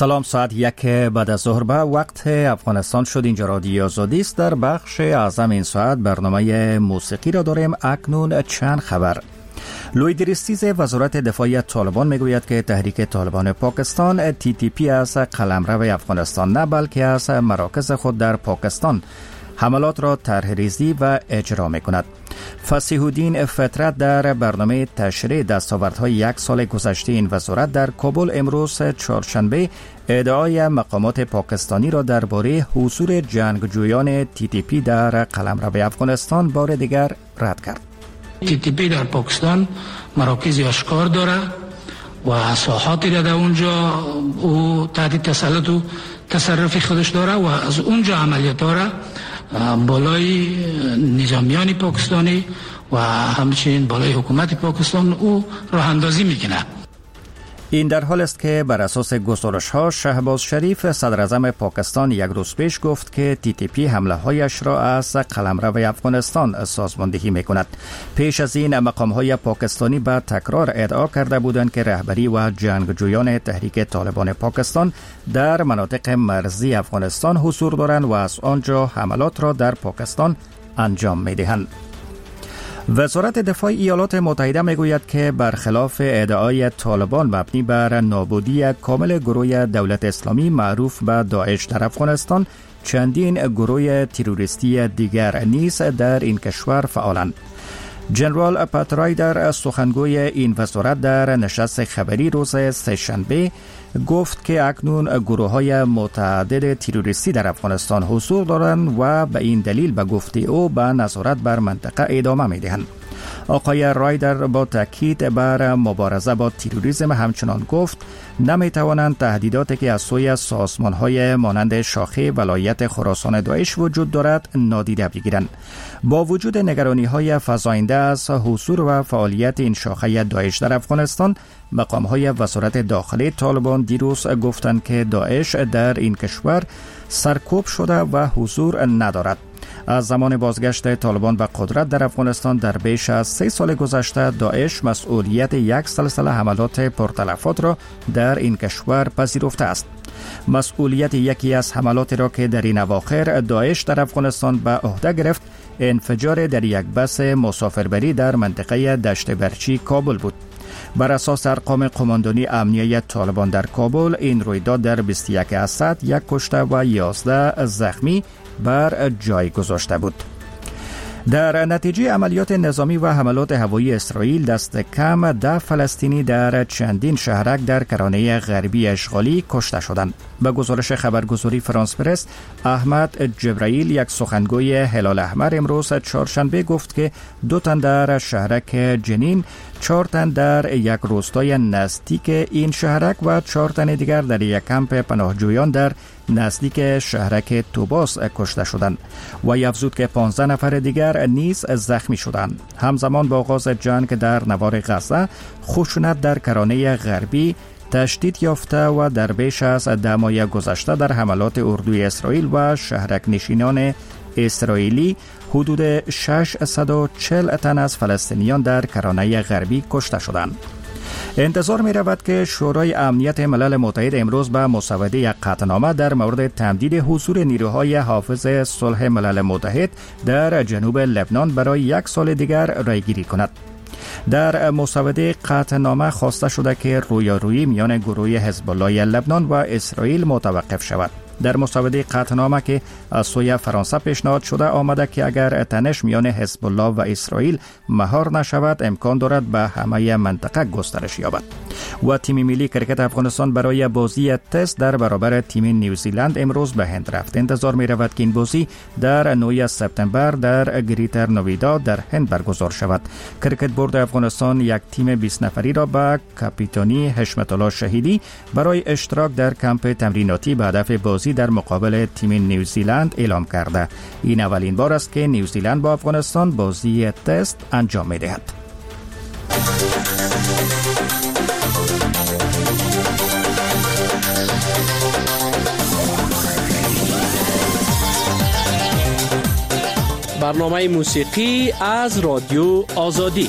سلام، ساعت 1 بعد از ظهر به وقت افغانستان شد. اینجا رادیو آزادی است. در بخش اعظم این ساعت برنامه موسیقی را داریم. اکنون چند خبر. لوی دریستیز وزارت دفاع طالبان میگوید که تحریک طالبان پاکستان TTP از قلمرو افغانستان نه بلکه از مراکز خود در پاکستان حملات را طرح‌ریزی و اجرا می‌کند. فصیح الدین فطرت در برنامه تشریح دستاوردهای یک سال گذشته این وزارت در کابل امروز چهارشنبه ادعای مقامات پاکستانی را درباره حضور جنگجویان TTP در قلمرو افغانستان بار دیگر رد کرد. TTP در پاکستان مراکزی آشکار داره و ساحاتی را در اونجا او تحت تسلط و تصرف خودش داره و از اونجا عملیات داره بالای نظامیان پاکستانی و همچنین بالای حکومت پاکستان او راه اندازی میکنه. این در حال است که بر اساس گزارش‌ها شهباز شریف صدر اعظم پاکستان یک روز پیش گفت که TTP حمله‌هایش را از قلمرو افغانستان سازماندهی می‌کند. پیش از این مقام‌های پاکستانی به تکرار ادعا کرده بودند که رهبری و جنگجویان تحریک طالبان پاکستان در مناطق مرزی افغانستان حضور دارند و از آنجا حملات را در پاکستان انجام می‌دهند. وزارت دفاع ایالات متحده میگوید که برخلاف ادعای طالبان مبنی بر نابودی کامل گروه دولت اسلامی معروف به داعش در افغانستان، چندین گروه تروریستی دیگر نیز در این کشور فعالند. جنرال پات رایدر سخنگوی این وزارت در نشست خبری روز سه‌شنبه گفت که اکنون گروه‌های متعدد تروریستی در افغانستان حضور دارند و به این دلیل به گفته او به نظارت بر منطقه ادامه می‌دهند. آقای رایدر با تاکید بر مبارزه با تروریسم همچنان گفت نمی‌توانند تهدیداتی که از سوی سازمان‌های مانند شاخه ولایت خراسان داعش وجود دارد نادیده بگیرند. با وجود نگرانی‌های فزاینده از حضور و فعالیت این شاخه داعش در افغانستان، مقام‌های وزارت داخلی طالبان دیروز گفتند که داعش در این کشور سرکوب شده و حضور ندارد. از زمان بازگشت طالبان به قدرت در افغانستان در بیش از 3 سال گذشته، داعش مسئولیت یک سلسله حملات پرتلفات را در این کشور پذیرفته است. مسئولیت یکی از حملاتی را که در این اواخر داعش در افغانستان به عهده گرفت، انفجار در یک بس مسافربری در منطقه دشت برچی کابل بود. بر اساس ارقام قماندانی امنیه طالبان در کابل، این رویداد در 21 اسد 1 کشته و 11 زخمی بر جای گذاشته بود. در نتیجه عملیات نظامی و حملات هوایی اسرائیل، دست کم 10 فلسطینی در چندین شهرک در کرانه غربی اشغالی کشته شدند. به گزارش خبرگزاری فرانس پرس، احمد جبرائیل، یک سخنگوی هلال احمر، امروز چهارشنبه گفت که 2 تن در شهرک جنین، 4 تن در یک روستای نزدیک این شهرک و 4 تن دیگر در یک کمپ پناهجویان در نزدیک شهرک توباس کشته شدند و افزود که 15 نفر دیگر نیز زخمی شدند. همزمان با آغاز جنگ در نوار غزه، خشونت در کرانه غربی تشدید یافته و در بیش از 10 ماه گذشته در حملات اردوی اسرائیل و شهرک نشینان اسرائیلی حدود 640 تن از فلسطینیان در کرانه غربی کشته شدند. انتظار می رود که شورای امنیت ملل متحد امروز به مسوده یک قطعنامه در مورد تمدید حضور نیروهای حافظ صلح ملل متحد در جنوب لبنان برای 1 سال دیگر رایگیری کند. در مسوده قطعنامه خواسته شده که رویارویی میان گروه حزب الله لبنان و اسرائیل متوقف شود. در مسوده قطعنامه که از سوی فرانسه پیشنهاد شده آمده که اگر تنش میان حزب الله و اسرائیل مهار نشود، امکان دارد به همه منطقه گسترش یابد. و تیم ملی کرکت افغانستان برای بازی تست در برابر تیم نیوزیلند امروز به هند رفت. انتظار می رود که این بازی در 9 سپتامبر در گریتر نویدا در هند برگزار شود. کرکت بورد افغانستان یک تیم 20 نفری را به کاپیتانی حشمت الله شهیدی برای اشتراک در کمپ تمریناتی به هدف بازی در مقابل تیم نیوزیلند اعلام کرده. این اولین بار است که نیوزیلند با افغانستان بازی تست انجام می دهد. برنامه موسیقی از رادیو آزادی.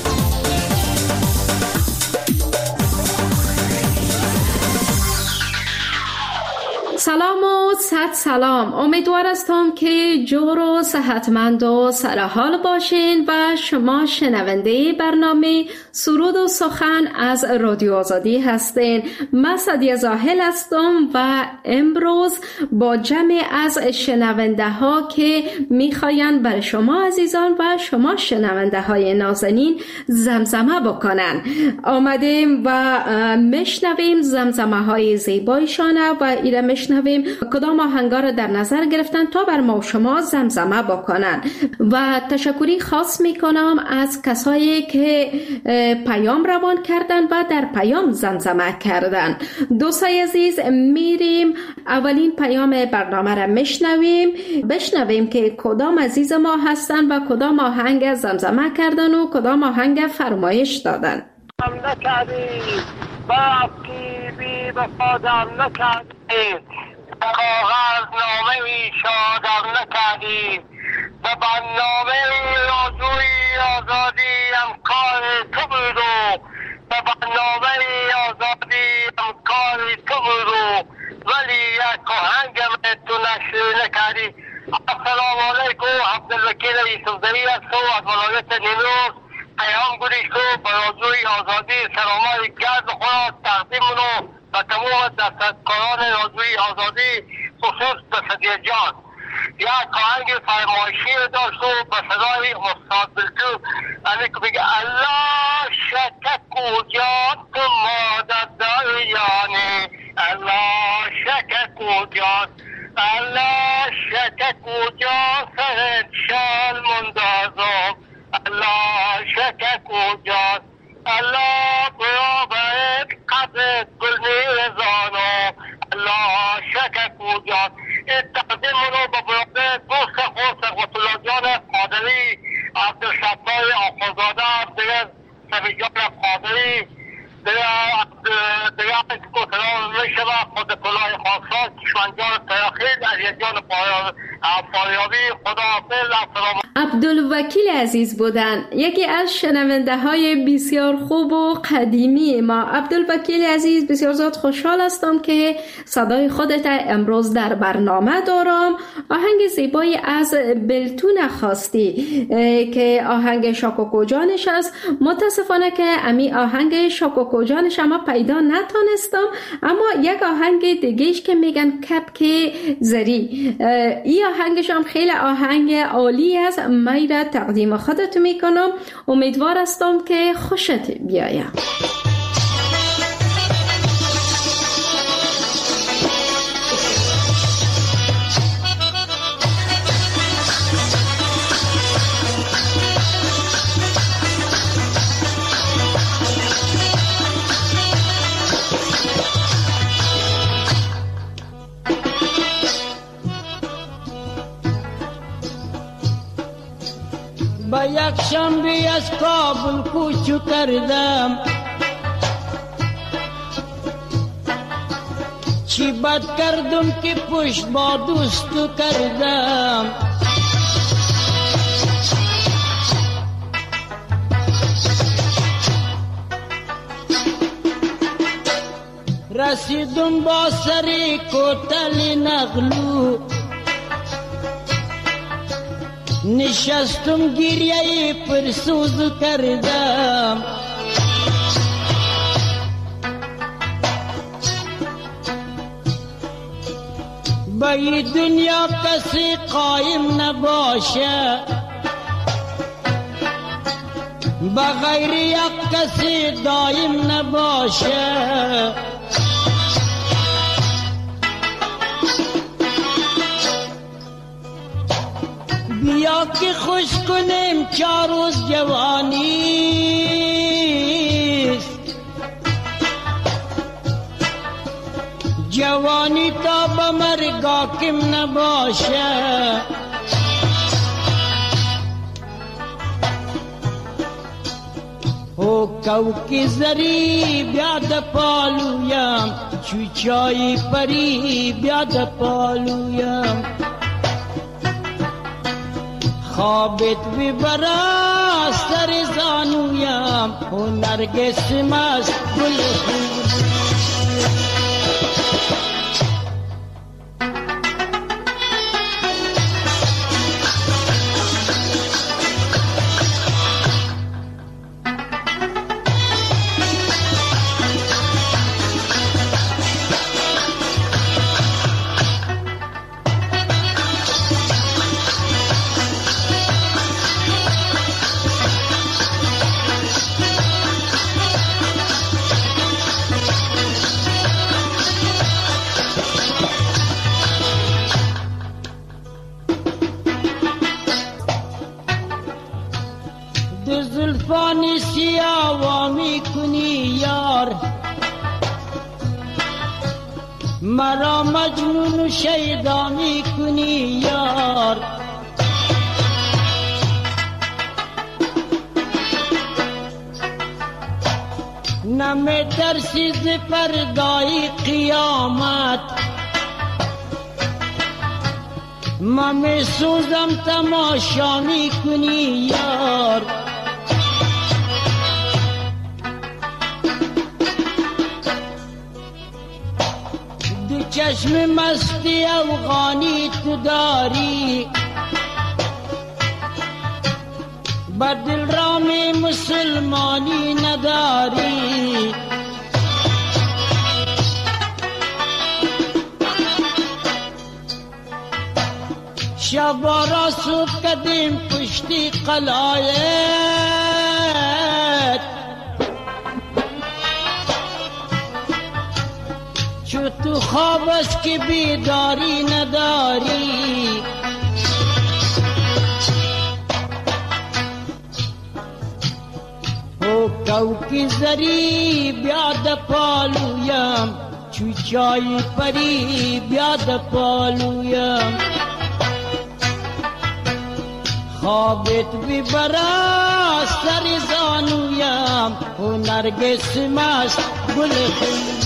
سلام و صد سلام. امیدوار هستم که جور و صحتمند و سرحال باشین و شما شنونده برنامه سرود و سخن از رادیو آزادی هستین. من سعدیه زاهل هستم و امروز با جمع از شنونده ها که میخواین برای شما عزیزان و شما شنونده های نازنین زمزمه بکنن آمدیم و مشنویم زمزمه های زیبایشانه و ایره مشنویم کدام آهنگا را در نظر گرفتن تا بر ما و شما زمزمه بکنن. و تشکری خاص میکنم از کسایی که پیام روان کردن و در پیام زمزمه کردن. دوستای عزیز، میریم اولین پیام برنامه را بشنویم که کدام عزیز ما هستن و کدام آهنگ زمزمه کردن و کدام آهنگ فرمایش دادن. نکردی وقتی بی وفادم نکردی، کاغذ نامه ای شادم نکردی، به برنامه آرزوی آزادی امکان تو بود و به برنامه آزادی امکان تو بود ولی یک آهنگم تو نشر نکردی. السلام علیکم، عبدالوکیل یوسفزئی هستم از ولایت نیمروز. پیام گویش کو به آرزوی آزادی سلامای گرد خود تقدیمونو به تمام دستکاران آرزوی آزادی خصوص به صدیق جان. یک آهنگ فرمایشی داشت و به صدای استاد بلتو یعنی که بگه الله شک کجا تو مادر دایانه، الله شک کجا، الله شک کجا سهد شال مندازم، الله شک کجا، الله برابر قدر گل میرزانو، الله شک کجا. تقدیم رو به برابر دوست خود ثروت الله جان قادری، عبدالستار آخوزاده، دیگه سبی جان قادری، دیگه سلام میشوه خود کلاه خاصات کشمنجان تراخیل علی جان فاریابی. خدا حافظ. السلام. عبدالوکیل عزیز بودن، یکی از شنونده های بسیار خوب و قدیمی ما. عبدالوکیل عزیز، بسیار زیاد خوشحال هستم که صدای خودت امروز در برنامه دارم. آهنگ زیبایی از بلتون خواستی که آهنگ شاکوکو جانش است. متاسفانه که امی آهنگ شاکوکو جانش اما پیدا نتونستم، اما یک آهنگ دیگهش که میگن کپک زری، این آهنگش هم خیلی آهنگ عالی است. من را تقدیم خودت میکنم، امیدوار هستم که خوشت بیاید. با یک شنبه از کابل کوچو کردم، چی بد کردم که پشت با دوستو کردم. رسیدم با سری کوتل نغلو، نشستم گریه پرسوز کردم. با این دنیا کسی قایم نباشه، بغیر یک کسی دایم نباشه. بیا که خوش کنیم 4 روز جوانیست، جوانی تا به مرگ حاکم نباشه. او کوکی زری بیاد پالویم، چوچای پری بیاد پالویم. خوابت ببرا سر زانویم، او نرگس مست گل دو زلفان سیاه می کنی یار، مرا مجنون و شیدا می کنی یار. نمی ترسی ز پردای قیامت، من می سوزم تماشا می کنی یار. دو چشم مستی افغانی تو داری، بر دل رام مسلمانی نداری. شب را صبح کدیم پشتی قلایت، چو تو خواب است که بیداری نداری. کوکی زری بیاد پالویم، چو چای پری بیاد پالویم. خوابت ببرا سر زانویم، و نرگس مست گل خویم.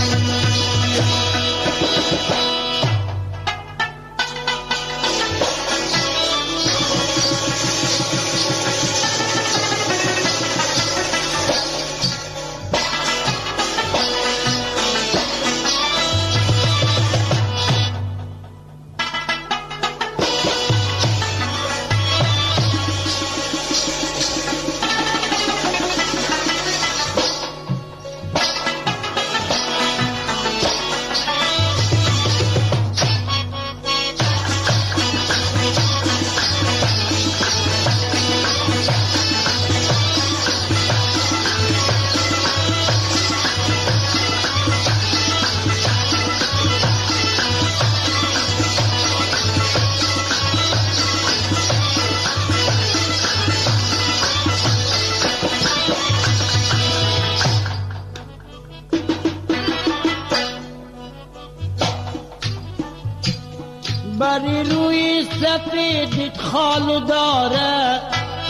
بری روی سفیدت خال داره،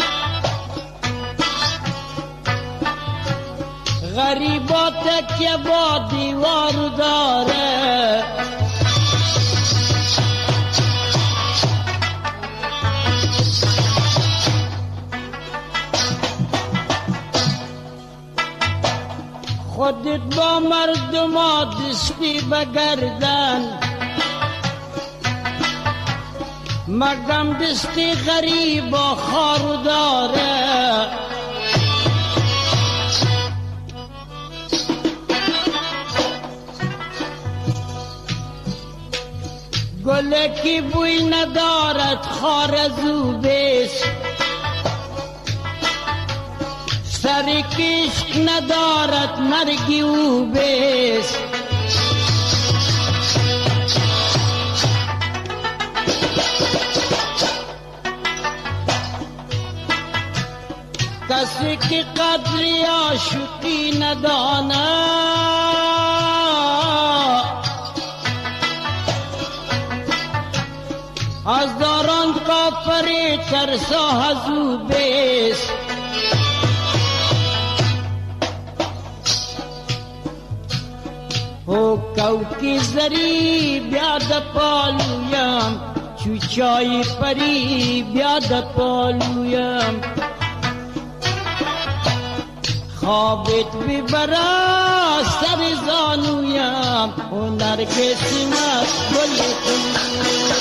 غریبات که با دیوار داره. خودت با مردم دستی بگردن، مردم دستی غریب و خار داره. گل کی بوی ندارد خار ازو بیست، سر کشک ندارد مرگی او بیست. کسی که قدری عاشقی نداند، از داران کافر ترسا هزو بیست. او کوکی زری بیاد پالویم، چو چای پری بیاد پالویم. خوابت ببرا سر زانویم، و نرگس مست گل خویم.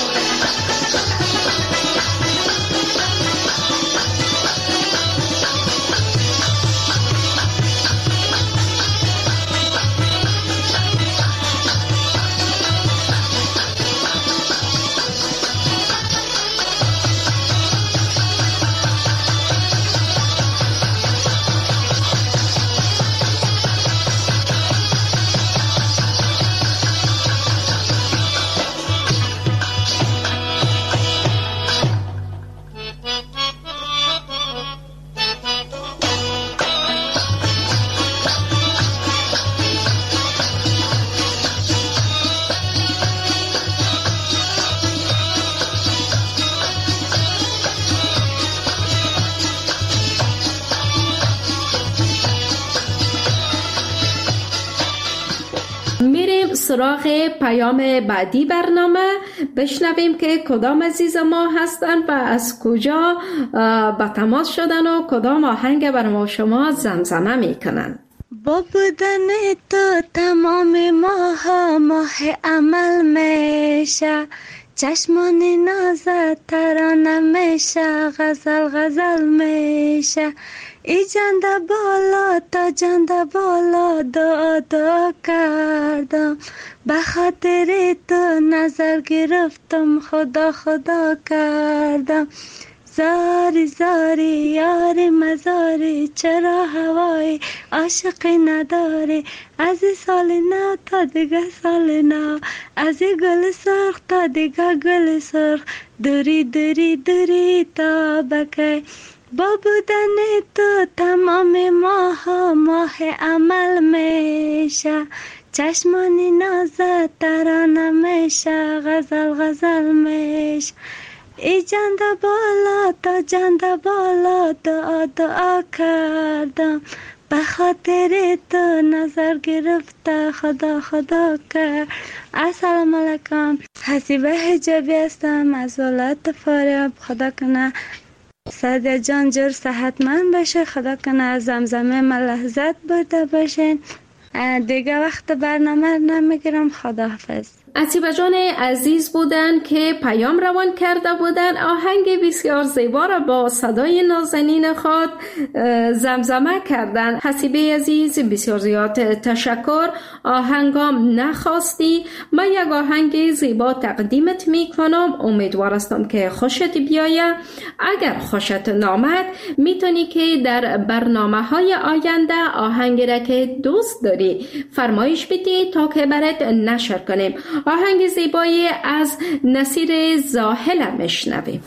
سراغ پیام بعدی برنامه، بشنویم که کدام عزیز ما هستن و از کجا با تماس شدن و کدام آهنگ بر ما شما زمزمه میکنن. با بودن تو تمام ماه عمل میشه، چشمان نازت ترانه میشه، غزل میشه. ای جنده بالا تا جنده بالا دعا کردم، به خاطر تو نظر گرفتم، خدا کردم. زاری یار مزاری، چرا هوای عاشقی نداری؟ از سال نو تا دیگه سال نو، از گل سرخ تا دیگه گل سرخ، دوری تا بکی. با بودن تو تمام ماه عمل میشه، چشمانی نازت ترانه میشه، غزل میشه. ای جنده بالا تا جنده بالا دعا کردم، به خاطر تو نظر گرفته، خدا کرد. السلام علیکم، حسیبه حجابی هستم از ولایت فاریاب. خدا کنه سعدیه جان جور صحتمند باشه، خدا کنه از زمزمه ما لذت برده باشین. دیگه وقت برنامه نمیگیرم. خداحافظ. عتیبه جان عزیز بودن که پیام روان کرده بودن، آهنگ بسیار زیبا را با صدای نازنین خود زمزمه کردن. حسیبه عزیز بسیار زیاد تشکر. آهنگام نخواستی، من یک آهنگ زیبا تقدیمت میکنم، امیدوار هستم که خوشت بیایه. اگر خوشت نامد میتونی که در برنامه های آینده آهنگ را که دوست داری فرمایش بدی تا که برات نشر کنیم. آهنگ زیبایی از نصیر زاهل میشنویم.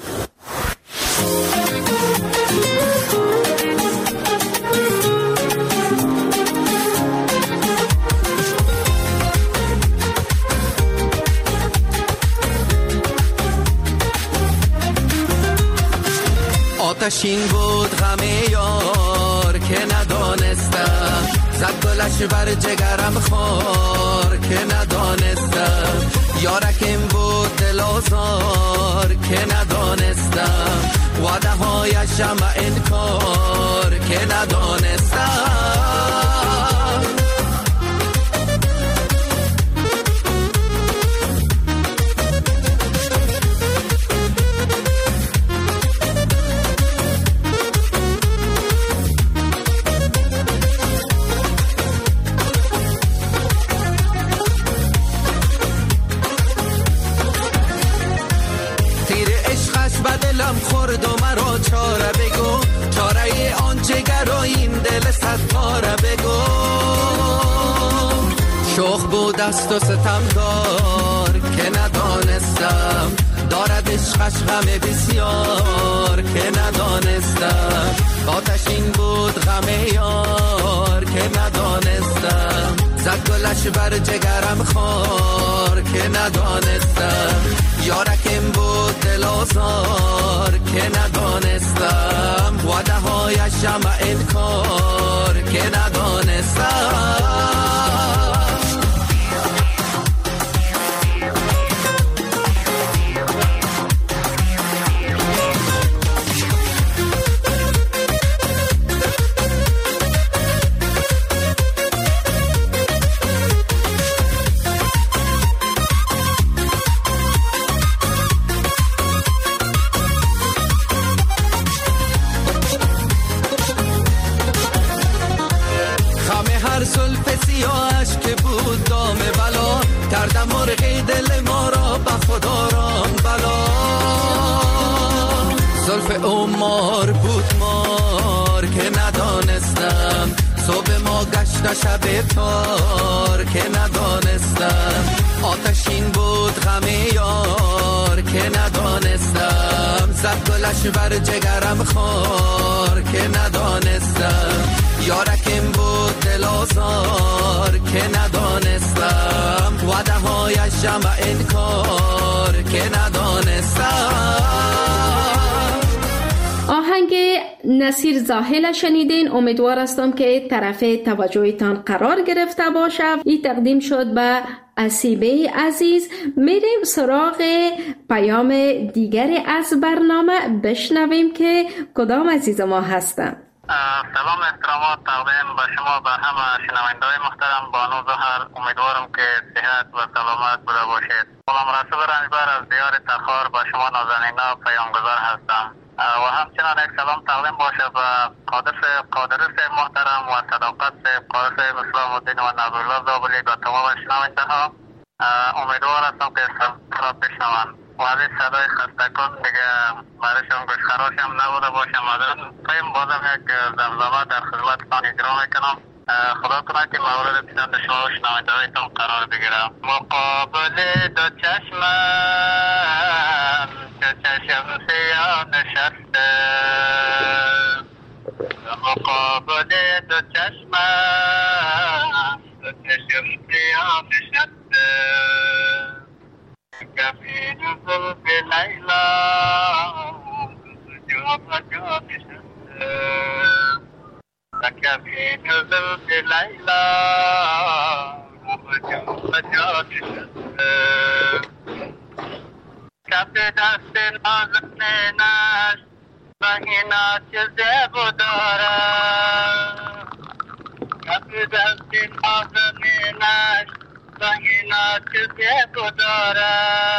آتشین بود غم یار که ندانستم، زد گلش بر جگرم خار که ندانستم. یارکم بود دل آزار که ندانستم، وعده هایشم انکار که ندانستم. خورد و مرا چاره بگو، چاره آن جگر و این دل ستاره بگو. شوخ بود است و ستمدار که ندانستم، دارد عشقش غم بسیار که ندانستم. آتشین بود غم یار که ندانستم، زد گلش بر جگرم خار که ندانستم. یارکم بود دل آزار که ندانستم، وعده هایشم انکار که ندانستم. کردم مرغی دل ما را به خدا رام بلا. زلف عمر بود مار که ندانستم، صبح ما گشت شب تار که ندانستم. آتشین بود غم یار که ندانستم، زد گلش بر جگرم خار که ندانستم. یارکم بود دل آزار که ندانستم، وعده هایشم انکار که ندانستم. آهنگ نصیر زاهل شنیدین. امیدوار هستم که طرف توجهتان قرار گرفته باشه. این تقدیم شد به اسیبه عزیز. میریم سراغ پیام دیگری از برنامه، بشنویم که کدام عزیز ما هستن. سلام احترامات تقدیم به شما به همه شنونده‌های محترم. بانو زهر، امیدوارم که صحت و سلامت بوده باشید. غلام رسول رنجبر از دیار تخار به شما نازنینا پیامگذار هستم و همچنان یک سلام تقدیم باشه به قادرس محترم و صداقت قادرس اسلام الدین و نبی‌الله زابلی و تمام شنونده‌ها. امیدوار هستم که را بشنوند و از صدای خستکن دیگه برایشان گوشخراش هم نبوده باشم. از این بازم یک زمزمه در خدمتتان اجرا میکنم. خدا کنه که مورد پسند شما و شنونده‌هایتان قرار بگیرم. مقابل دو چشمم که چشم سیاه نشسته، مقابل دو چشمم که چشم سیاه نشسته، کفین زلف لیلا جا بجا نشسته، کفین زلف لیلا جا بجا نشسته، کف دست نازنینش مهینا چه زیب داره، کف دست نازنینش مهینا چه زیب داره،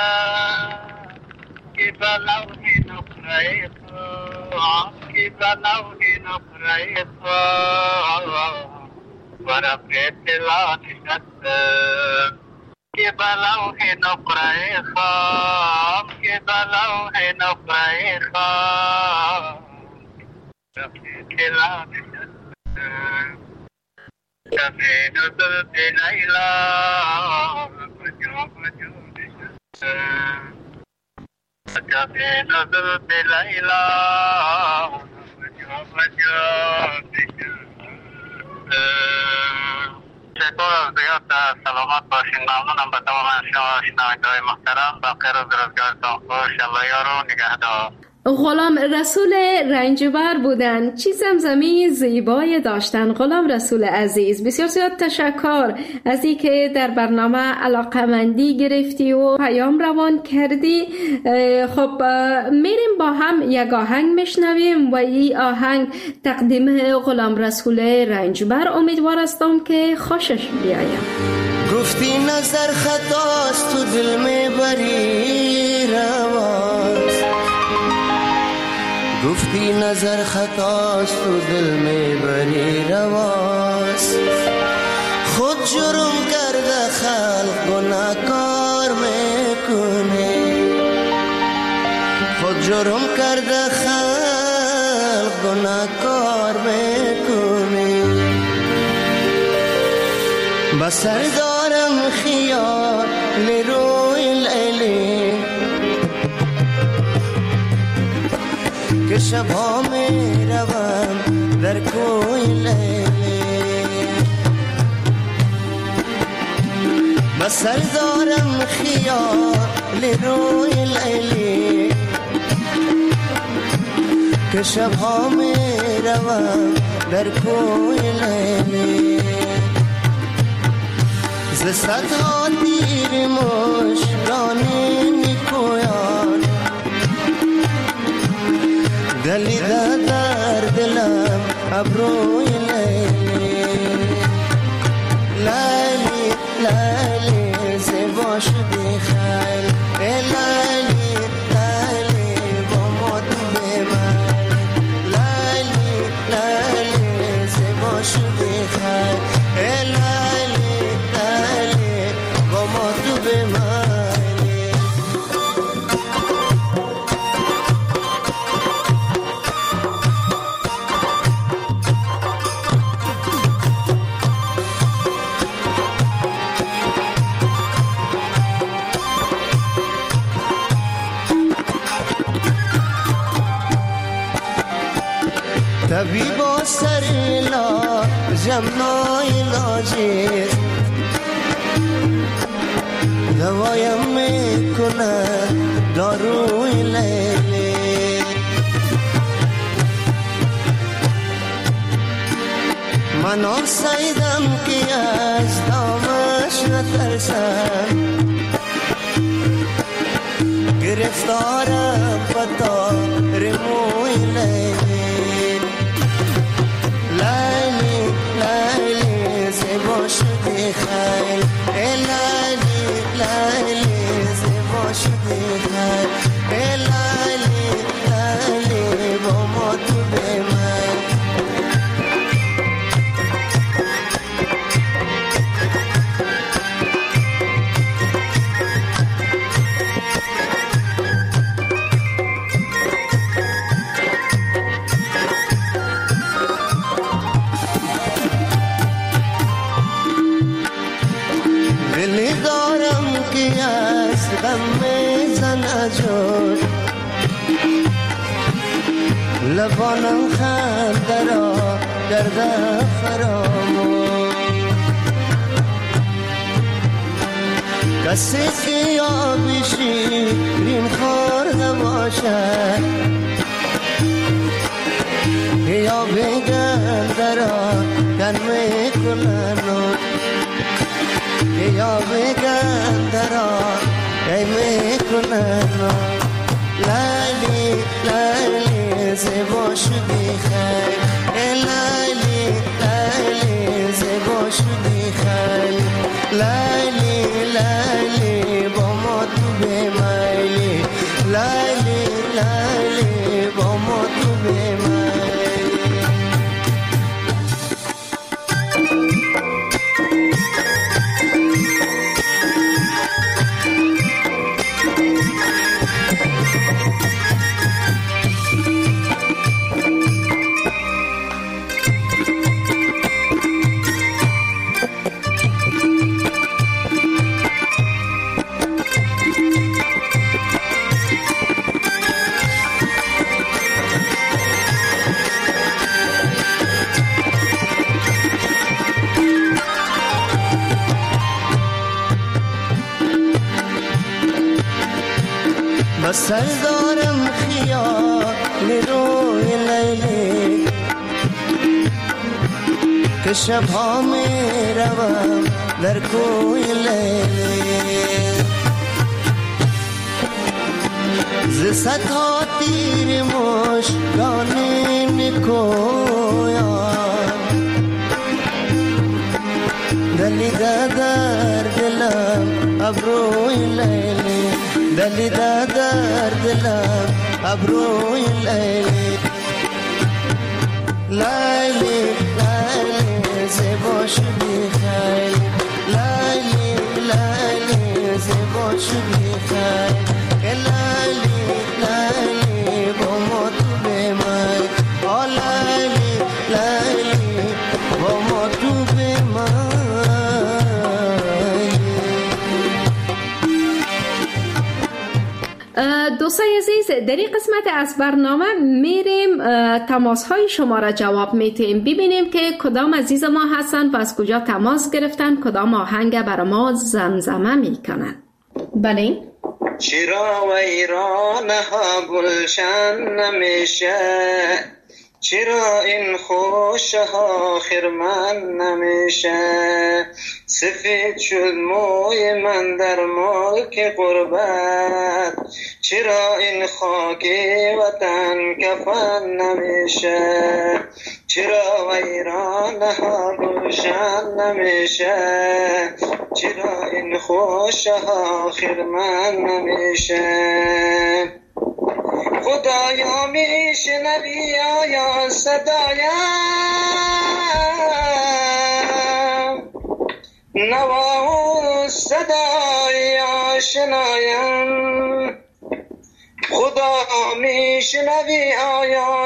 کی بلوی نقره خود، کی بلوی نقره خود برا پیتلا نشسته، کی بلوی نقره خود، کی بلوی نقره خود برا پیتلا نشسته، کفین زلف لیلا بجا بجا نشسته، کفین زلف لیلا بجا بجا نشسته. چطور از زیاد سلامت باشین. ممنونم به تمام شنونده‌های محترم. بخیر و روزگارتان خوش. الله یار و نگهدار. غلام رسول رنجبر بودن. چی زمزمه زیبای داشتن غلام رسول عزیز. بسیار زیاد تشکر از این که در برنامه علاقمندی گرفتی و پیام روان کردی. خب میریم با هم یک آهنگ میشنویم و این آهنگ تقدیم غلام رسول رنجبر. امیدوار هستم که خوشش بیاید. گفتی نظر خطاست تو دل میبری رواست، گفتی نظر خطاست تو دل میبری رواست، خود جرم کرده خلق گناهکار میکنه، خود جرم کرده خلق گناهکار میکنه، بسر دارم خیال روی لیلی که شبها می روم در کوی لیلی، بسر دارم خیال روی لیلی که شبها می روم در کوی لیلی، ز صدها تیر مژگانی نیکویان دلیده در دلم ابروی لیلی، لیلی لیلی زیبا شدی خیل، لیلی لیلی با ما تو بمن، لیلی لیلی زیبا شدی خیل، لیلی لیلی با ما تو بمن. طبیبا سر لاجم نایلاجی دوایم میکنه داروی لیلی، من آن سیدم که از دامش ازش نترسم، گرفتارم بطار موی لیلی. لیلی لیلی زیبا شدی خیل، ای لیلی لیلی زیبا شدی خیل، ای لیلی لیلی با ما تو بمن. دلی دارم که از غم میزن جور، لبانم خنده را کرده فراموش. کسی که یابی شیرین خورده باشد، یا بگنده را کن میکنن، یا بگنده را ای میکنن. لیلی لیلی زیبا شدی خیل، ای لیلی لیلی زیبا شدی خیل، لیلی لیلی با ما تو بمیلی، لیلی لیلی با ما تو بمیلی. سر دارم خیال روی لیلی، که شبها می روم در کوی لیلی. ز صدها تیر مژگانی نکویان، دلیده در دلم ابروی لیلی، دلیده در دلم ابروی لیلی. لیلی لیلی زیبا شدی خیل، لیلی لیلی زیبا شدی خیل، لیلی لیلی با ما تو بمن. آ لیلی لیلی با ما تو بمن. دوستای عزیز، در این قسمت از برنامه میریم تماس های شما را جواب میتیم، ببینیم که کدام عزیز ما هستن و از کجا تماس گرفتن، کدام آهنگ برای ما زمزمه میکنن. بله. چرا ویرانها گلشن نمیشه، چرا این خوشها خرمن نمیشه، سفید شد موی من در ملک غربت، چرا این خاک وطن کفن نمیشه، چرا ویرانها گلشن نمیشه، چرا این خوشها خرمن نمیشه. خدایا میشنوی آیا صدایم، نوا صدای آشنایم، خدا میشنوی آیا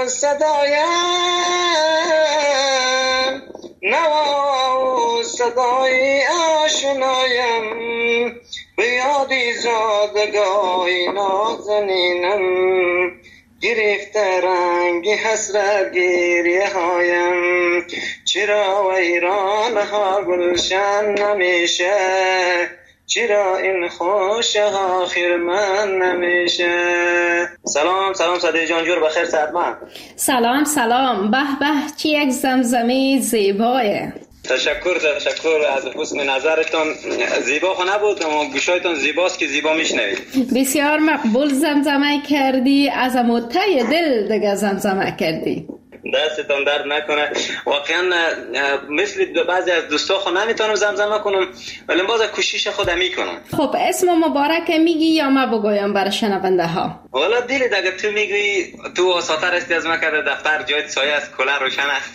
صدایم، نوا صدای آشنایم، بیادی زادگاهی نازنینم، گرفته رنگ حسرت گریه هایم، چرا ویرانها گلشن نمیشه، چرا این خوشها خرمن نمیشه. سلام صدای جانجور، بخیر صحتمند. سلام به به، چی یک زمزمه زیبایه. تشکر از حسن نظرتان. زیبا خو نبود اما گوشایتان زیباست که زیبا میشنوید. بسیار مقبول زمزمه کردی، از ته دل دیگه زمزمه کردی. دستتان درد نکنه. واقعا مثل بعضی از دوستا خو نمیتونم زمزمه کنم ولی باز کوشش خودم میکنم. خب اسم مبارک میگی یا ما بگویم برای شنونده ها؟ والا دیلی دیگه تو میگویی تو آساتر استی از ما کرده دفتر جایت سایه است کلر روشن است.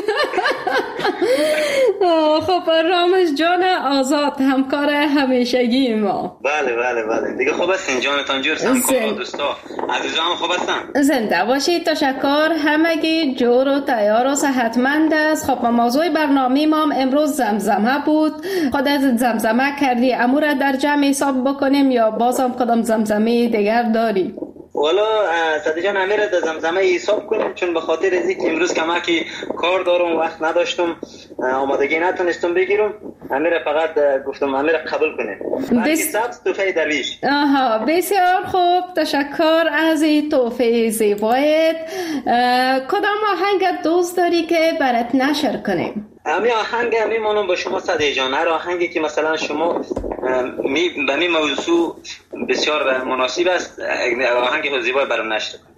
خب رامش جان آزاد همکار همیشگی ما. بله دیگه خوب هستین جانتان جور همکار دوستا عزیزان خوب هستن. زنده باشید. تشکر. همگی جور و تیار و صحتمند است. خب موضوع برنامه ما امروز زمزمه بود. خودت زمزمه کردی، امور در جمع حساب بکنیم یا بازم کدام زمزمه دیگر داری؟ والا صدی جان امیر در زمزمه حساب کنیم چون به خاطر از اینکه امروز کمکی کار دارم وقت نداشتم آمادگی نتونستم بگیرم. امیر فقط گفتم امیر قبول کنیم. بعد سبز توفه درویش. بسیار خوب. تشکر از این توفه زیبایت. کدام آهنگ دوست داری که برات نشر کنیم؟ همین آهنگ میمونم با شما صدی جان. هر آهنگی که مثلا شما به می موضوع بسیار مناسب است آهنگ زیبا برام نشر کنید.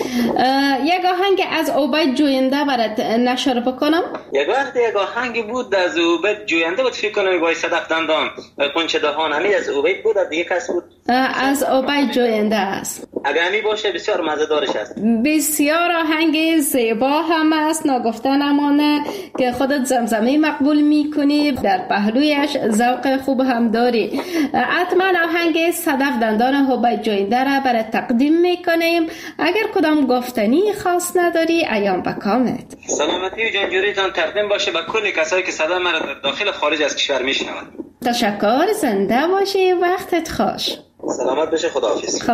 یک آهنگ از عبید جوینده برات نشر بکنم. یک وقت یک آهنگی بود از عبید جوینده بود فکر کنم وای صدف دندان قنچه دهان همین از عبید بود دیگه کس بود از عبید جوینده است. اگه همی باشه بسیار مزه‌دارش است. بسیار آهنگ زیبا هم است. نگفته نمانه که خودت زمزمه مقبول میکنی، در پهلویش ذوق خوب هم داری. حتما آهنگ صدف دندان عبید جوینده را برای تقدیم میکنیم. اگر کدام گفتنی خاص نداری ایام بکامت. سلامتی و جانجوریتان تقدیم باشه به کل کسایی که صدا مرا در داخل خارج از کشور میشنوند. تشکر. زنده باشی. وقتت خوش. سلامت بشه. خداحافظ.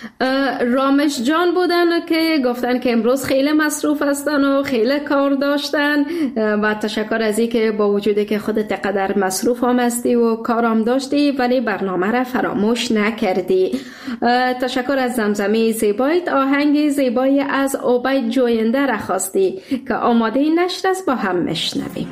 رامش جان بودن که گفتن که امروز خیلی مصروف هستن و خیلی کار داشتن و تشکر از این که با وجودی که خودت قدر مصروف هم هستی و کارم داشتی ولی برنامه را فراموش نکردی. تشکر از زمزمه زیبایت. آهنگ زیبایی از عبید جوینده را خواستی که آماده نشر است با هم میشنویم.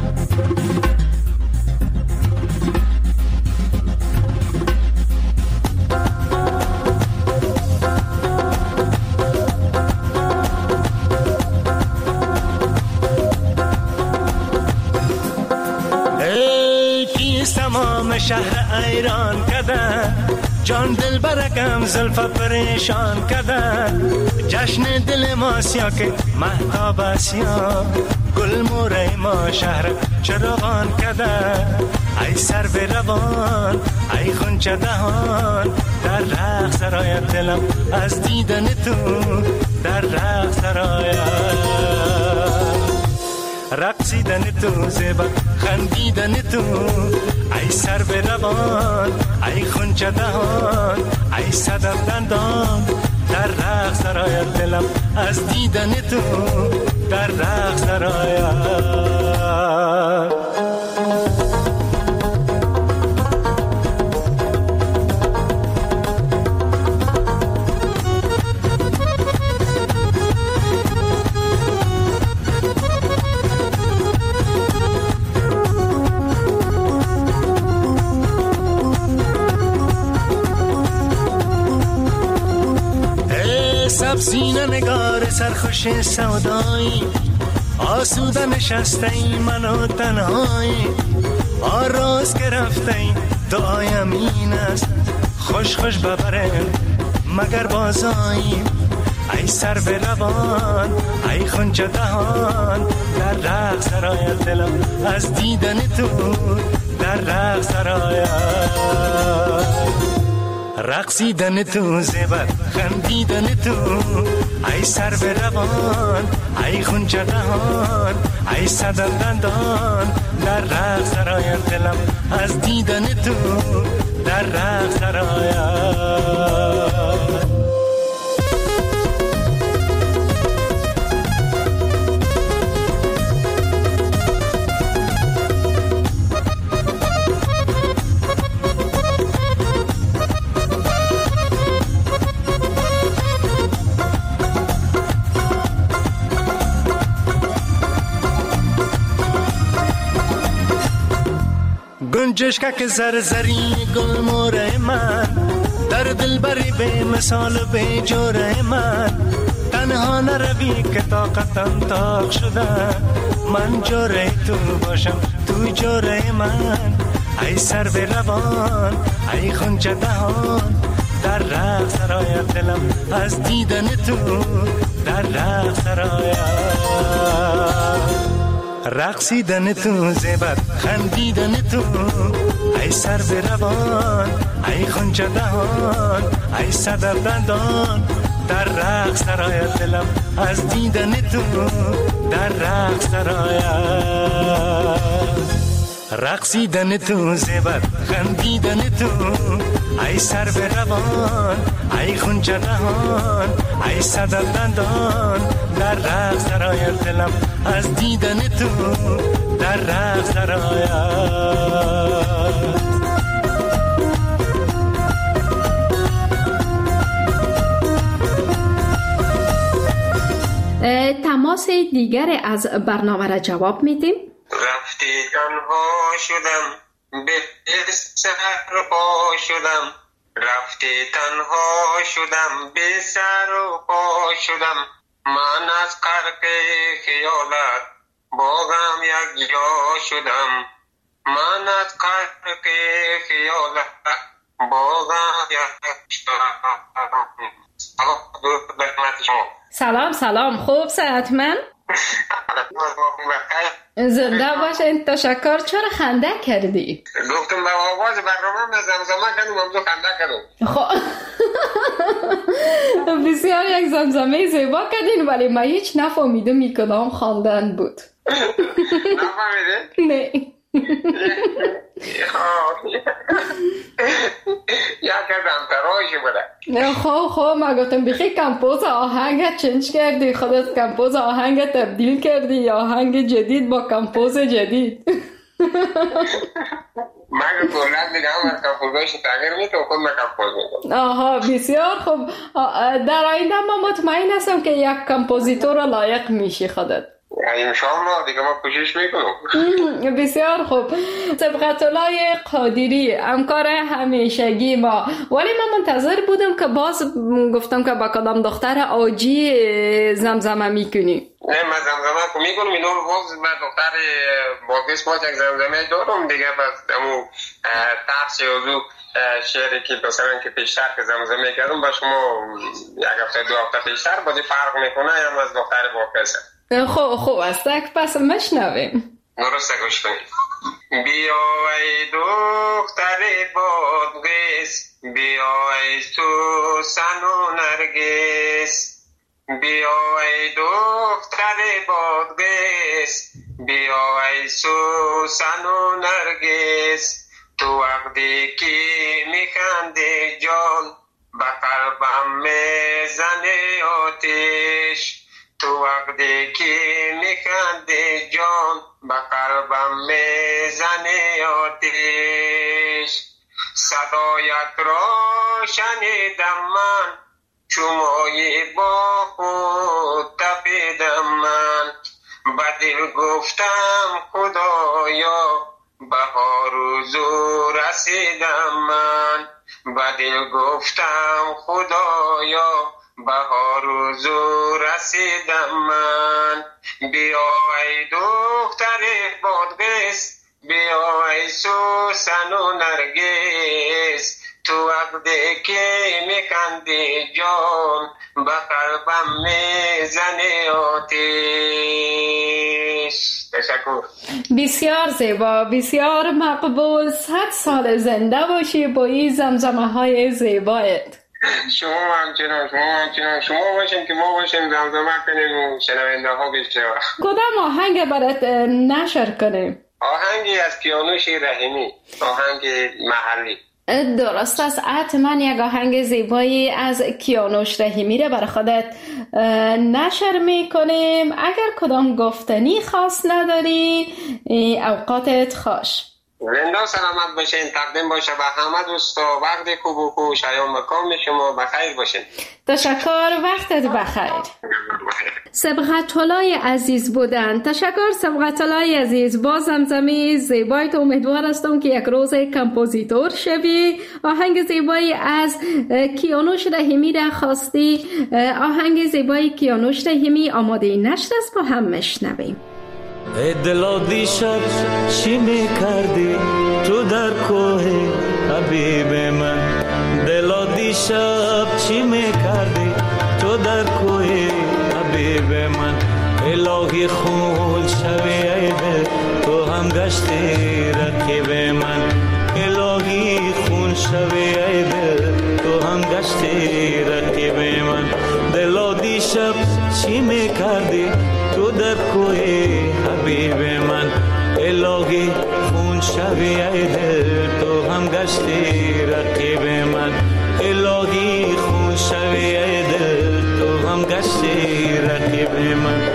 تمام شهر ایران کردن جان دل برکم زلفا پریشان کردن جشن دل ما سیا که مهتاب اسیا گل موره ما شهر چراغان کردن ای سر به روان ای خونچه دهان در رقص سرایت دلم از دیدن تو در رقص سرایت رقصیدن تو زیبا خندیدن تو ای سر به روان ای خونچه دهان ای صدف دندان در رقص سرایت دلم از دیدن تو در رقص سرایت سینه نگار سرخوش سودایی آسوده نشسته ای منو تنهایی آراز گرفته ای دعایم این است خوش خوش ببره مگر بازایی ای سر به روان ای خونچه دهان در رقص سرایت دلم از دیدن تو در رقص سرایت رقصیدن تو زیبت خندیدن تو ای سر به روان ای خونچه دهان ای صدف دندان در رقص سرایت دلم از دیدن تو در رقص سرایت گنجشکک زرزری گل موره من، در دل بری به مثال به جوره من. تنها نروی که طاقتم تاق شده، من جوره تو باشم تو جوره من. ای سر به روان ای خونچه دهان، در رقص سرایت دلم از دیدن تو، در رقص سرایت رقصیدن تو، زیبت خندیدن تو. ای سر به روان ای خونچه دهان، ای صدف دندان، در رقص سرایت دلم از دیدن تو، در رقص سرایت رقصیدن تو، زیبت خندیدن تو. ای سر به روان ای خونچه دهان، ای صدف دندان، در رقص سرایت دلم از دیدن تو، در رقص سرایت. تماس دیگر از برنامه را جواب میدیم. رفتی تنها شدم به سر پا شدم، رفتی تنها شدم به سر پا شدم. من از غرق خیالت باغم یک جا شدم، من از غرق خیالت باغم یک جا شدم. سلام خوب صحتمند؟ زنده باشین. تشکر. چرا خنده کردی؟ گفتم با آواز برنامه زمزمه کردم، هم خنده کردم. خب بسیار یک زمزمه زیبا کردین، ولی من هیچ نفهمیدم این کدام خواندن بود. نفهمیده؟ نه. یا کردم تراشی بوده. خب من گفتم بخی کمپوز آهنگ چنج کردی، خودت کمپوز آهنگ تبدیل کردی یا آهنگ جدید با کمپوز جدید. من کلت میگم از کمپوزش تغییر میده و خود من کمپوز میکنم. آها بسیار خوب. در آینده من مطمئن هستم که یک کمپوزیتور لایق میشی خودت. انشاءالله دیگه ما کوشش میکنم. بسیار خوب. صبغت‌الله قادری همکار همیشگی ما، ولی من منتظر بودم که باز گفتم که با کدام دختر آجی زمزمه میکنی. نه من زمزمه میکنم، اینو باز من دختر باقیش باز یک زمزمه دارم دیگه، بس امو ترس یوزو شعری که مثلا که پیشتر که زمزمه کردم با شما یک هفته دو هفته پیشتر بازی فرق میکنه هم از دختر باقیش. خوب است، پس مشنویم. درسته گوش کنید. بیا ای دختر بادغیس، بیا ای سوسن و نرگس، بیا ای دختر بادغیس، بیا ای سوسن و نرگس. تو وقتی که میخندی جان به قلبم میزنه آتش، تو وقتی که میخندی جان به قلبم میزنه آتش. صدایت را شنیدم من، چومای با خود تپیدم من. به دل گفتم خدایا بهار و زور رسیدم من. به دل گفتم خدایا بهار و زور رسیدم من. بیا ای دختر بادغیس، بیا ای سوسن و نرگس. تو وقتی که میخندی جان به قلبم میزنه آتش. تشکر. بسیار زیبا، بسیار مقبول. 100 سال زنده باشی با این زمزمه های زیبایت. شما همچنان شما باشین که ما باشیم زمزمه کنیم و شنونده ها بشنون. کدام آهنگ برات نشر کنیم؟ آهنگی از کیانوش رحیمی، آهنگ محلی. درست است. حتما یک آهنگ زیبایی از کیانوش رحیمی را برای خودت نشر میکنیم. اگر کدام گفتنی خاص نداری اوقاتت خوش. زنده سلامت باشین. تقدیم باشه به همه دوستا. وقت خوب و خوش ایام کام شما بخیر باشین. تشکر، وقتت بخیر. سبقت الله عزیز بودن. تشکر سبقت الله عزیز. با زمزمه زیبای تو امیدوار هستم که یک روز کمپوزیتور شوی. آهنگ زیبایی از کیانوش رحیمی را خواستی. آهنگ زیبایی کیانوش رحیمی آماده نشت است، با هم میشنویم. ای دلا دیشب چی میکردی تو در کوه حبیب من؟ دلا دیشب چی میکردی تو در کوه حبیب من؟ الهی خون شوی ای دل تو هم گشتی رقیب من. الهی خون شوی ای دل تو هم گشتی رقیب من. دلا دیشب چی میکردی تو در کوه حبیب من؟ الهی خون شوی ای دل تو هم گشتی رقیب من. الهی خون شوی ای دل تو هم گشتی رقیب من.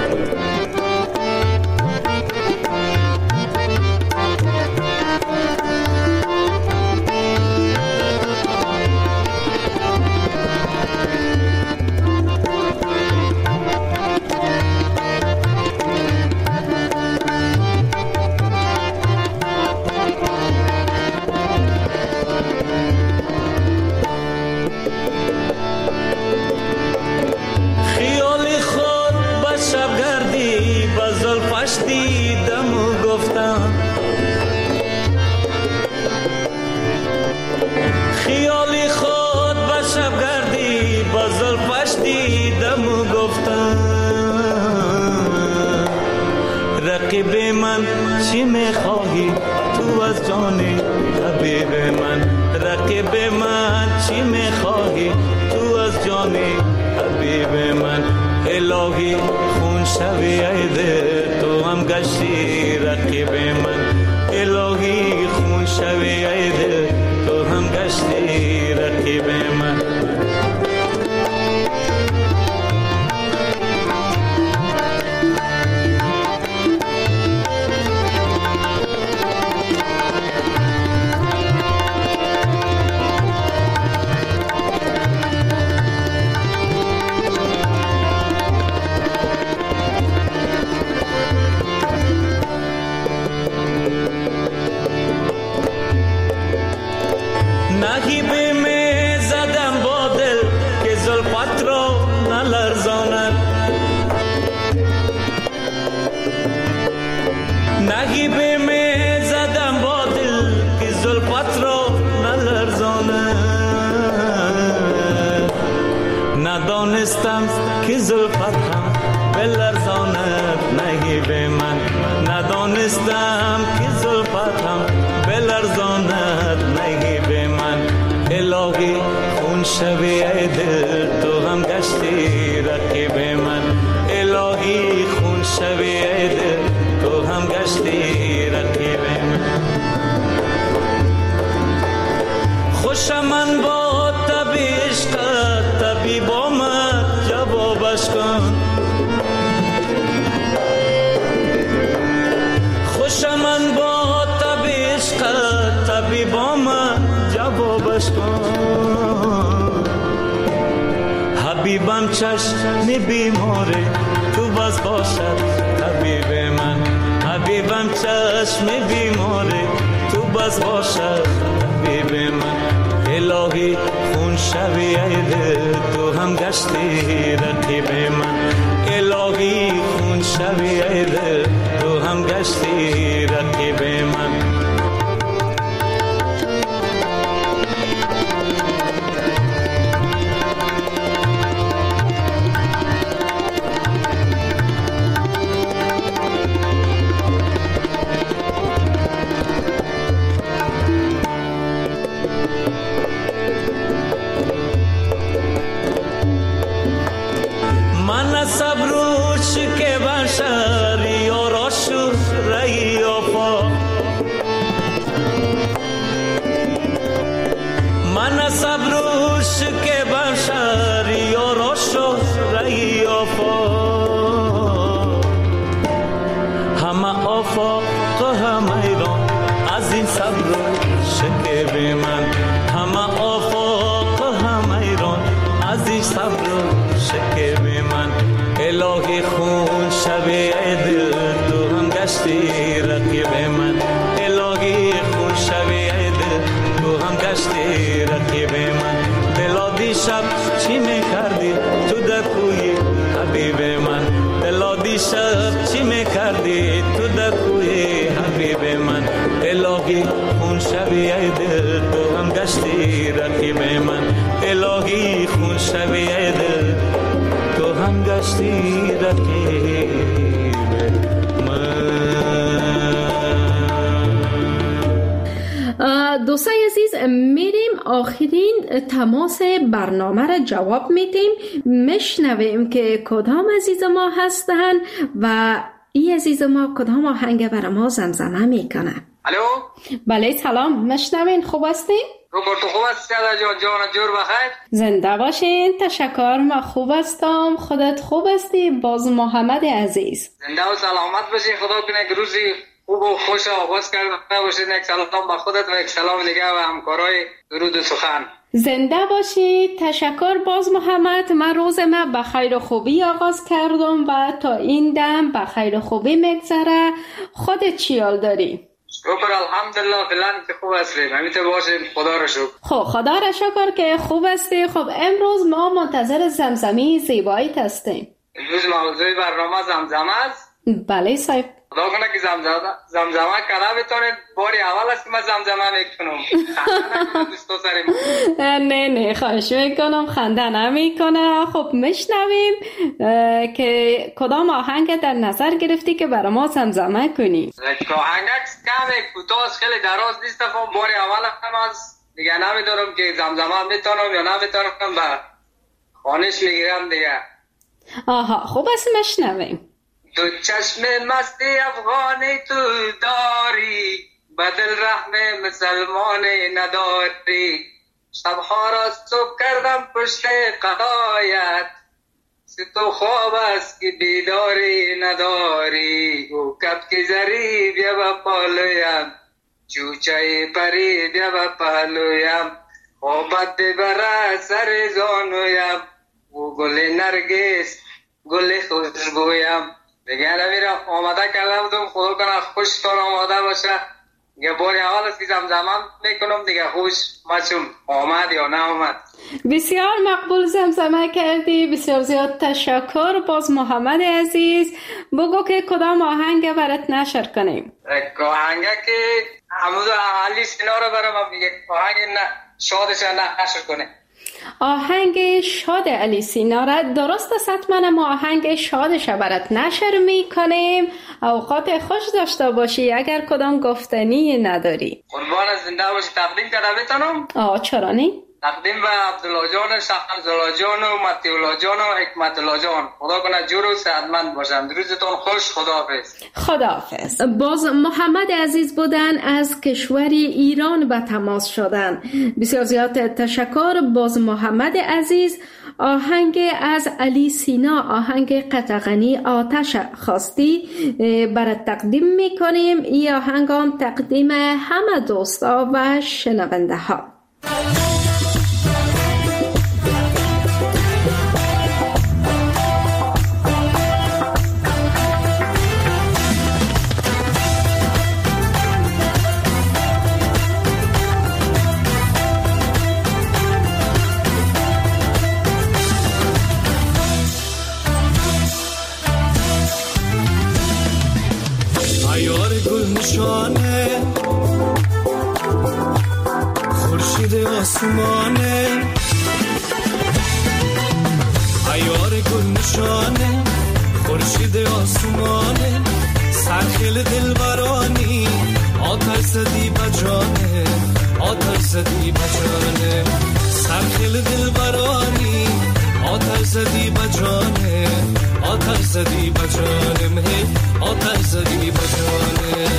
رقیب من چی میخواهی تو از جان حبیب من؟ رقیب من چی میخواهی تو از جان حبیب من؟ الهی خون شوی ای دل تو هم گشتی رقیب من. الهی خون شوی ای دل تو هم گشتی رقیب من. نهیب می زدم با دل که زلفت را نلرزاند. نهیب می زدم با دل که زلفت را نلرزاند. ندانستم که زلفت هم بلرزاند نهیب من. ندانستم که زلفت هم بلرزاند نهیب من. الهی خون شوی ای دل تو هم گشتی رقیب من. الهی خون شوی ای دل تو هم گشتی رقیب من. خوشم من با تب عشقت طبیب آمد جوابش کن. خوشم من با تب عشقت طبیب آمد جوابش کن. حبیبم چشم بیماره تو بس باشد حبیب من. حبیبم چشم بیماره تو بس باشد حبیب من. الهی خون شوی ای دل تو هم گشتی رقیب من. الهی خون شوی ای دل تو هم گشتی رقیب من. من صبروش که بشری و راشو رئی و پا. من صبروش که بشری و راشو رئی و پا. همه آفاق و همه ایران از این صبر و شکیب من، همه آفاق و همه ایران از این صبر و شکیب من. الهی خون شبیه دل تو هم گشتی رقیب من، الهی خون شبیه دل تو هم گشتی رقیب من. دلا دیشب چی میکردی تو در کوی حبیب من، دلا دیشب چی میکردی تو در کوی حبیب من. الهی خون شبیه دل تو هم گشتی رقیب من، الهی خون شبیه دل تو هم گشتی رقیب من. دوستای عزیز، میریم آخرین تماس برنامه را جواب میدیم، میشنویم که کدام عزیز ما هستن و این عزیز ما کدام آهنگ برای ما زمزمه میکنه. الو بله سلام، میشنوین؟ خوب هستین؟ روبرتو خوب هستی؟ جان جور بخیر. زنده باشین. تشکر، من خوب هستم. خودت خوب هستی؟ باز محمد عزیز زنده و سلامت باشی. خدا کنه که روزی خوب و خوش آغاز کرده باشید. یک سلام به خودت و یک سلام دیگه و همکارای درود و سخن. زنده باشید. تشکر باز محمد. من روز من به خیر و خوبی آغاز کردم و تا این دم به خیر و خوبی میگذره. خودت چی حال داری؟ شکر الحمدلله فعلا که خوب هستیم. همیشه باشین. خدا رو شکر. خب خدا رو شکر که خوب هستی. خب امروز ما منتظر زمزمه زیباییت هستیم. امروز موضوع برنامه زمزمه است. بله صاحب. خدا کنه که زمزمه کلا بتونید. باری اول است که من زمزمه میکنم. نه خواهش میکنم خنده نمیکنه. خب میشنویم که کدام آهنگ در نظر گرفتی که برای ما زمزمه کنی؟ آهنگ کم کوتاه خیلی دراز نیست. خب باری اول هم از دیگه نمیدونم که زمزمه میتونم یا نمیتونم. با خانش میگیرم دیگه. آها خوب است میشنویم. تو چشم مستی افغانی تو داری، بدل رحم مسلمانی نداری. شبها را صبح کردم پشت قضایت، سی تو خواب است که بیداری نداری. او کبک زری بیا با پالویم، چوچه پری بیا با پهلویم. خوابت ببره سر زانویم، او گل نرگس گل خوشبویم. دیگه نمیرم آماده کرده بودم. خدا کنه خوشتان آماده باشه. دیگه باری اول است که زمزمه میکنم دیگه. خوش مچم آمد یا نه آمد. بسیار مقبول زمزمه کردی. بسیار زیاد تشکر باز محمد عزیز. بگو که کدام آهنگ برات نشر کنیم؟ آهنگ که همون علی سینا رو برام میگه. آهنگ شادش نشر کنه. آهنگ شاد علی سینا را درست است. حتما ما آهنگ شادش برات نشر میکنیم. اوقات خوش داشته باشی. اگر کدام گفتنی نداری قربان زنده باشی. تقدیم کنم بتونم؟ چرا نی؟ تقدیم به عبدالله جان، شهرزالا جان و مطیولا جان و حکمتالله جان. خدا کنه جور و صحتمند باشم. روزتون خوش. خداحافظ. خداحافظ. باز محمد عزیز بودن از کشور ایران به تماس شدن. بسیار زیاد تشکر باز محمد عزیز. آهنگ از علی سینا، آهنگ قطغنی آتش خواستی برات تقدیم میکنیم. این آهنگ هم تقدیم همه دوستا و شنونده ها. نشانه خورشید آسمانه، عیار گل نشانه خورشید آسمانه. سرخیل دلبرانی آتش زدی بجانه، آتش زدی بجانه. سرخیل دلبرانی آتش زدی بجانه، آتش زدی بجانه. مهی آتش زدی بجانه.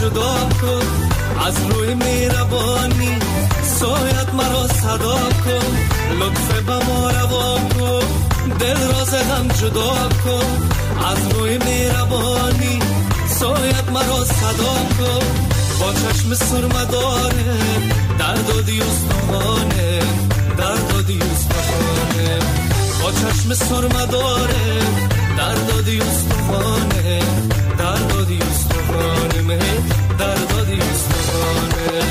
جدا کن، از روی مهربانی سایت مرا صدا کن، لطف به ما روا کن، دل راز غم جدا کن، از روی مهربانی سایت مرا صدا کن، با چشم سرمه داره درد و دیوستانه، درد و دیوستانه، با چشم سرمه داره درد و دیوستانه، درد و دیوستانه، درد و دیوستانه.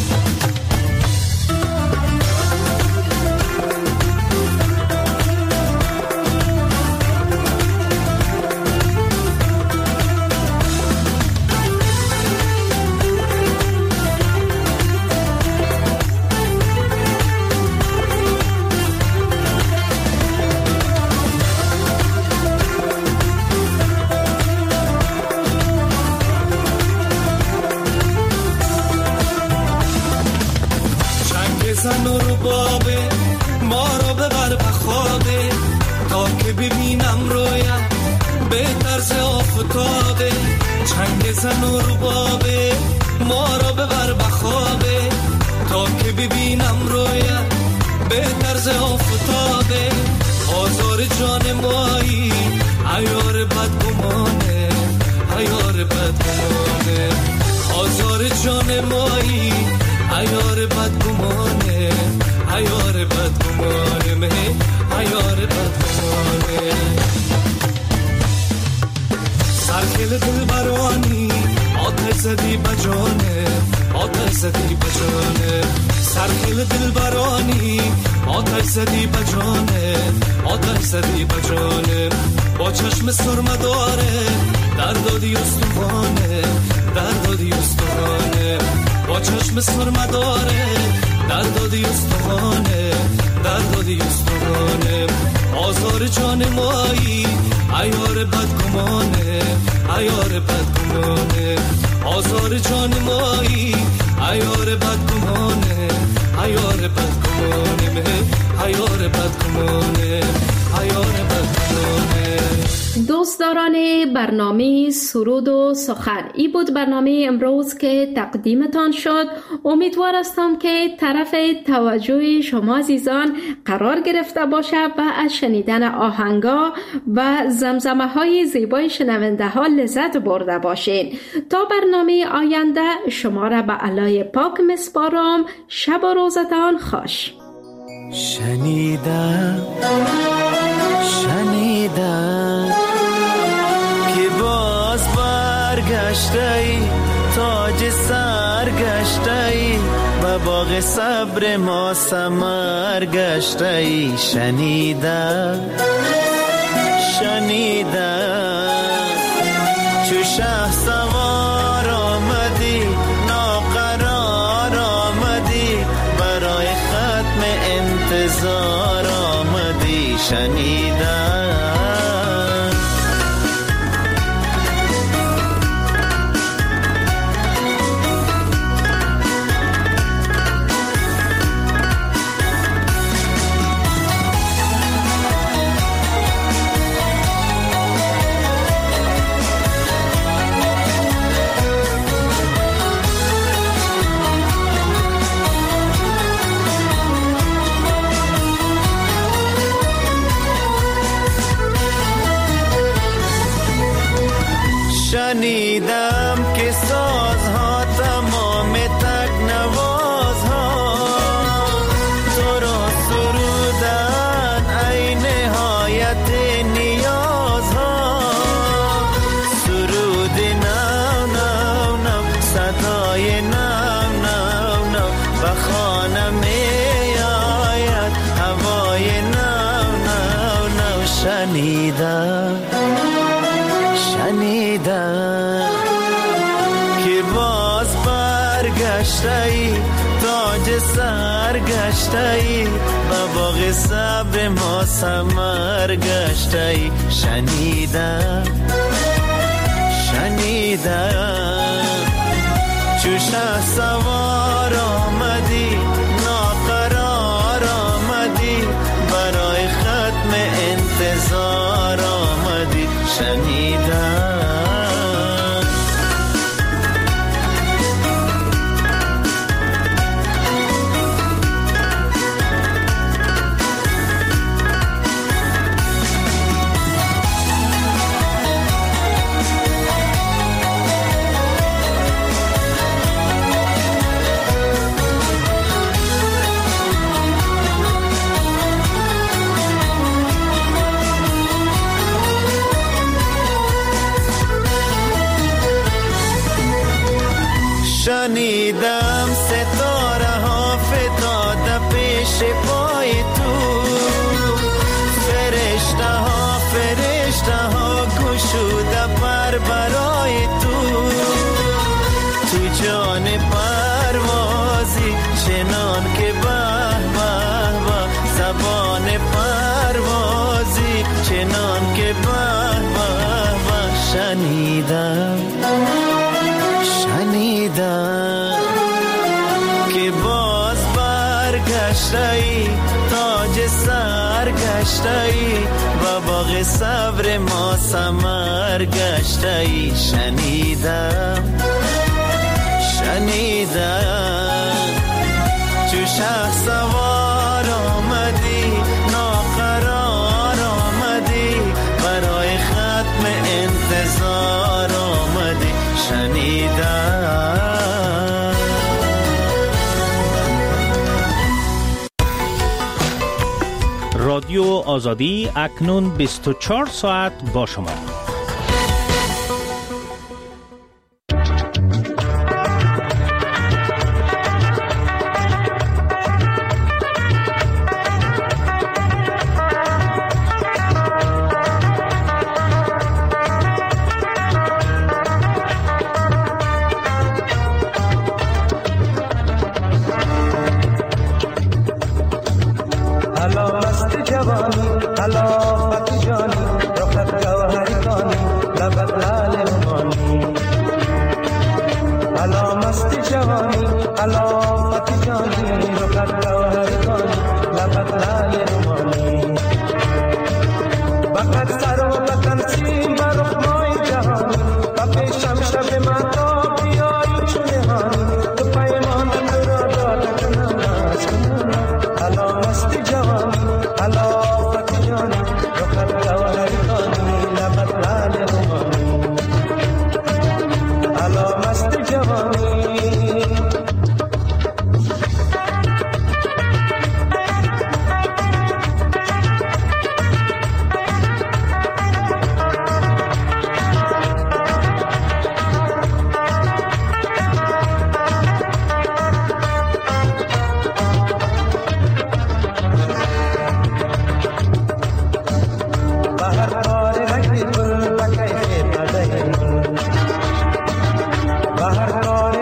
زن و ربابه ما رو ببر بخوابه، تا که ببینم رویت به طرز آفتابه، چنگ زن و ربابه ما رو ببر بخوابه، تا که ببینم رویت به طرز آفتابه، آزار جان مایی عیار بدگمانه، عیار بدگمانه، آزار جان مایی عیار بدگمانه، عیار بدگمانه، عیار بدگمانه. سرکل دل برانی آتش زدی بجانه، آتش زدی بجانه، سرکل دل برانی آتش زدی بجانه، آتش زدی بجانه، با چشم سرمه داره درد و دیوستانه، درد و دیوستانه، با چشم سرمه داره درد و دیوستانه، درد و دیوستانه، آزار جان مایی عیار بدگمانه، عیار بدگمانه، آزار جان مایی عیار بدگمانه، عیار بدگمانه، عیار بدگمانه، عیار بدگمانه. دوستداران برنامه سرود و سخن، ای بود برنامه امروز که تقدیمتان شد. امیدوار هستم که طرف توجه شما عزیزان قرار گرفته باشه و از شنیدن آهنگا و زمزمه های زیبای شنونده ها لذت برده باشین. تا برنامه آینده شما را به علای پاک مسپارم. شب و روزتان خوش. شنیدم که باز برگشتی، تاج سر گشتی، و باغ صبر ما ثمر گشتی. شنیدم چو شه سوار آمدی، ناقرار آمدی، برای ختم انتظار آمدی. شنیدم شنیدم که سازها تمام تکنوازها تو را سرودن ای نهایت نیازها. سرود نو نو نو، صدای نو نو نو، به خانه می آید هوای نو نو نو. شنیدم که باز برگشتی، تاج سر گشتی، و باغ صبر ما ثمر گشتی. شنیدم چو شه سوار آمدی، ناقرار آمدی، برای ختم انتظار آمدی. شنیدم شنیدم که باز برگشتی، تاج سر گشتی و باغ صبر ما ثمر گشتی. شنیدم چو شهسوار آمدی، ناقرار آمدی، برای ختم انتظار آمدی. شنیدم رادیو آزادی اکنون 24 ساعت با شما.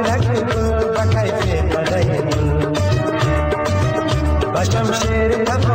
شمشیر